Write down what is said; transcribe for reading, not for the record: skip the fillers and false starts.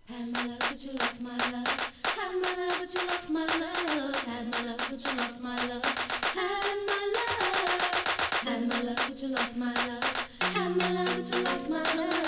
Had my love, but you lost my love. Had my love, but you lost my love. Had my love, but you lost my love. Had my love. Had my love, but you lost my love. Had my love, but you lost my love.